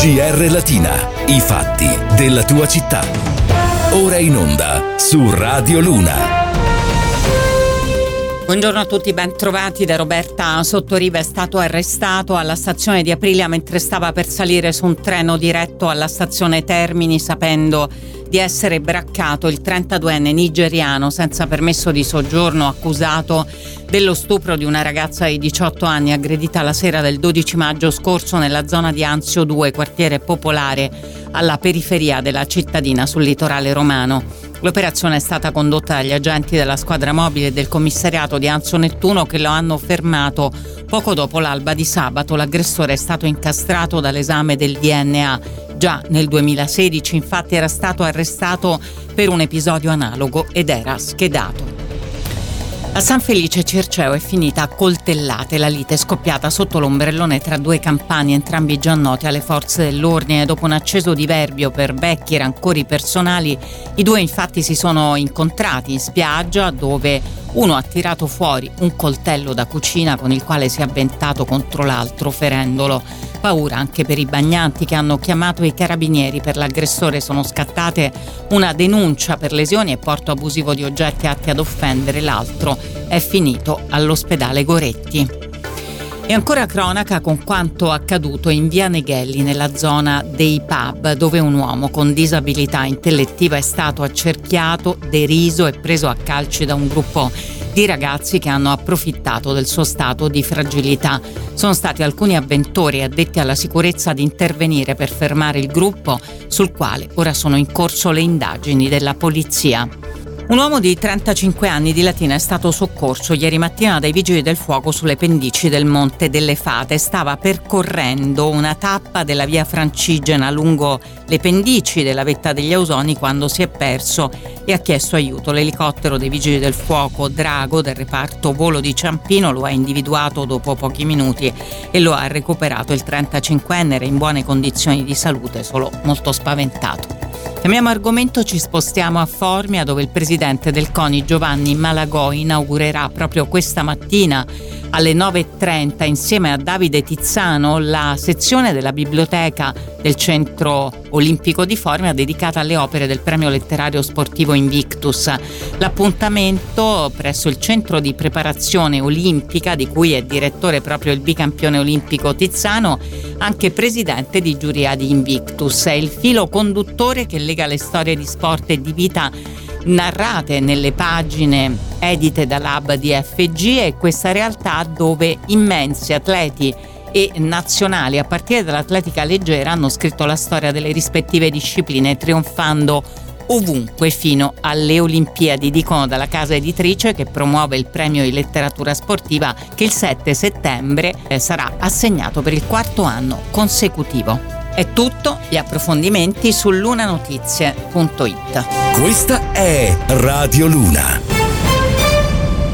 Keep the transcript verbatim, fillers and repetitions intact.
G R Latina, i fatti della tua città. Ora in onda su Radio Luna. Buongiorno a tutti, ben trovati da Roberta Sottoriva. È stato arrestato alla stazione di Aprilia mentre stava per salire su un treno diretto alla stazione Termini, sapendo di essere braccato il trentaduenne nigeriano senza permesso di soggiorno, accusato dello stupro di una ragazza di diciotto anni aggredita la sera del dodici maggio scorso nella zona di Anzio due, quartiere popolare alla periferia della cittadina sul litorale romano. L'operazione è stata condotta dagli agenti della squadra mobile del commissariato di Anzio Nettuno, che lo hanno fermato poco dopo l'alba di sabato. L'aggressore è stato incastrato dall'esame del D N A. Già nel duemilasedici, infatti, era stato arrestato per un episodio analogo ed era schedato. A San Felice Circeo è finita a coltellate la lite scoppiata sotto l'ombrellone tra due campani, entrambi già noti alle forze dell'ordine. Dopo un acceso diverbio per vecchi rancori personali, i due infatti si sono incontrati in spiaggia, dove uno ha tirato fuori un coltello da cucina con il quale si è avventato contro l'altro, ferendolo. Paura anche per i bagnanti, che hanno chiamato i carabinieri. Per l'aggressore sono scattate una denuncia per lesioni e porto abusivo di oggetti atti ad offendere. L'altro è finito all'ospedale Goretti. E ancora cronaca con quanto accaduto in via Neghelli, nella zona dei pub, dove un uomo con disabilità intellettiva è stato accerchiato, deriso e preso a calci da un gruppo di ragazzi che hanno approfittato del suo stato di fragilità. Sono stati alcuni avventori addetti alla sicurezza ad intervenire per fermare il gruppo, sul quale ora sono in corso le indagini della polizia. Un uomo di trentacinque anni di Latina è stato soccorso ieri mattina dai vigili del fuoco sulle pendici del Monte delle Fate. Stava percorrendo una tappa della via Francigena lungo le pendici della vetta degli Ausoni quando si è perso e ha chiesto aiuto. L'elicottero dei vigili del fuoco Drago del reparto volo di Ciampino lo ha individuato dopo pochi minuti e lo ha recuperato. Il trentacinquenne era in buone condizioni di salute, solo molto spaventato. Cambiamo argomento, ci spostiamo a Formia, dove il presidente del CONI Giovanni Malagò inaugurerà proprio questa mattina alle nove e trenta insieme a Davide Tizzano la sezione della biblioteca del Centro Olimpico di Formia dedicata alle opere del premio letterario sportivo Invictus. L'appuntamento presso il centro di preparazione olimpica, di cui è direttore proprio il bicampione olimpico Tizzano, anche presidente di giuria di Invictus. È il filo conduttore che lega le storie di sport e di vita narrate nelle pagine edite dall'Hub di F G e questa realtà dove immensi atleti e nazionali, a partire dall'atletica leggera, hanno scritto la storia delle rispettive discipline, trionfando ovunque fino alle Olimpiadi, dicono dalla casa editrice che promuove il premio di letteratura sportiva, che il sette settembre eh, sarà assegnato per il quarto anno consecutivo. È tutto, gli approfondimenti su lunanotizie punto it. Questa è Radio Luna.